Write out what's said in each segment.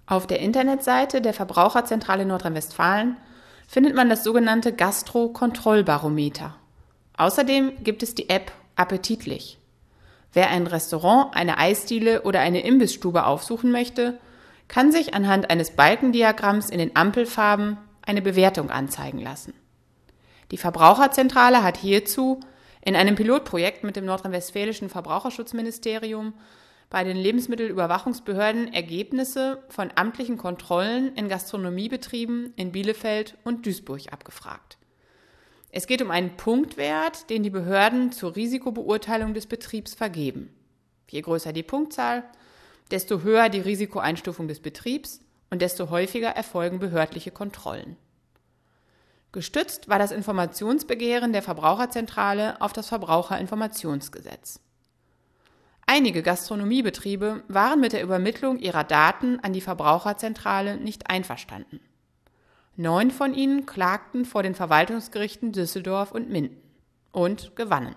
Auf der Internetseite der Verbraucherzentrale Nordrhein-Westfalen findet man das sogenannte Gastro-Kontrollbarometer. Außerdem gibt es die App Appetitlich. Wer ein Restaurant, eine Eisdiele oder eine Imbissstube aufsuchen möchte, kann sich anhand eines Balkendiagramms in den Ampelfarben eine Bewertung anzeigen lassen. Die Verbraucherzentrale hat hierzu in einem Pilotprojekt mit dem nordrhein-westfälischen Verbraucherschutzministerium bei den Lebensmittelüberwachungsbehörden Ergebnisse von amtlichen Kontrollen in Gastronomiebetrieben in Bielefeld und Duisburg abgefragt. Es geht um einen Punktwert, den die Behörden zur Risikobeurteilung des Betriebs vergeben. Je größer die Punktzahl, desto höher die Risikoeinstufung des Betriebs und desto häufiger erfolgen behördliche Kontrollen. Gestützt war das Informationsbegehren der Verbraucherzentrale auf das Verbraucherinformationsgesetz. Einige Gastronomiebetriebe waren mit der Übermittlung ihrer Daten an die Verbraucherzentrale nicht einverstanden. 9 von ihnen klagten vor den Verwaltungsgerichten Düsseldorf und Minden und gewannen.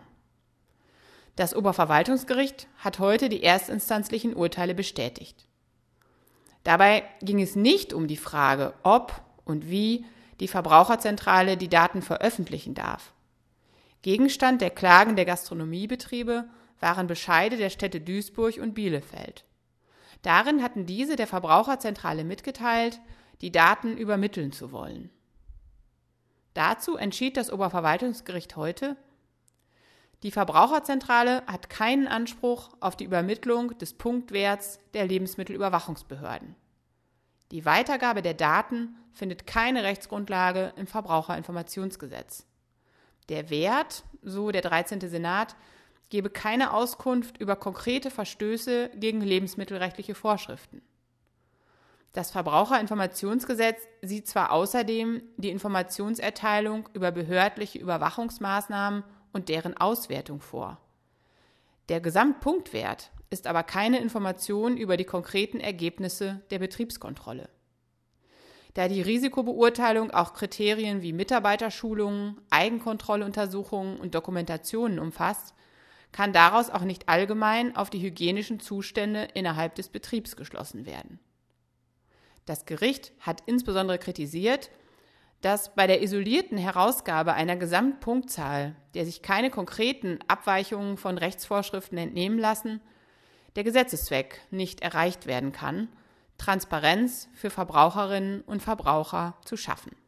Das Oberverwaltungsgericht hat heute die erstinstanzlichen Urteile bestätigt. Dabei ging es nicht um die Frage, ob und wie die Verbraucherzentrale die Daten veröffentlichen darf. Gegenstand der Klagen der Gastronomiebetriebe waren Bescheide der Städte Duisburg und Bielefeld. Darin hatten diese der Verbraucherzentrale mitgeteilt, die Daten übermitteln zu wollen. Dazu entschied das Oberverwaltungsgericht heute: Die Verbraucherzentrale hat keinen Anspruch auf die Übermittlung des Punktwerts der Lebensmittelüberwachungsbehörden. Die Weitergabe der Daten findet keine Rechtsgrundlage im Verbraucherinformationsgesetz. Der Wert, so der 13. Senat, gebe keine Auskunft über konkrete Verstöße gegen lebensmittelrechtliche Vorschriften. Das Verbraucherinformationsgesetz sieht zwar außerdem die Informationserteilung über behördliche Überwachungsmaßnahmen und deren Auswertung vor. Der Gesamtpunktwert ist aber keine Information über die konkreten Ergebnisse der Betriebskontrolle. Da die Risikobeurteilung auch Kriterien wie Mitarbeiterschulungen, Eigenkontrolluntersuchungen und Dokumentationen umfasst, kann daraus auch nicht allgemein auf die hygienischen Zustände innerhalb des Betriebs geschlossen werden. Das Gericht hat insbesondere kritisiert, dass bei der isolierten Herausgabe einer Gesamtpunktzahl, der sich keine konkreten Abweichungen von Rechtsvorschriften entnehmen lassen, der Gesetzeszweck nicht erreicht werden kann, Transparenz für Verbraucherinnen und Verbraucher zu schaffen.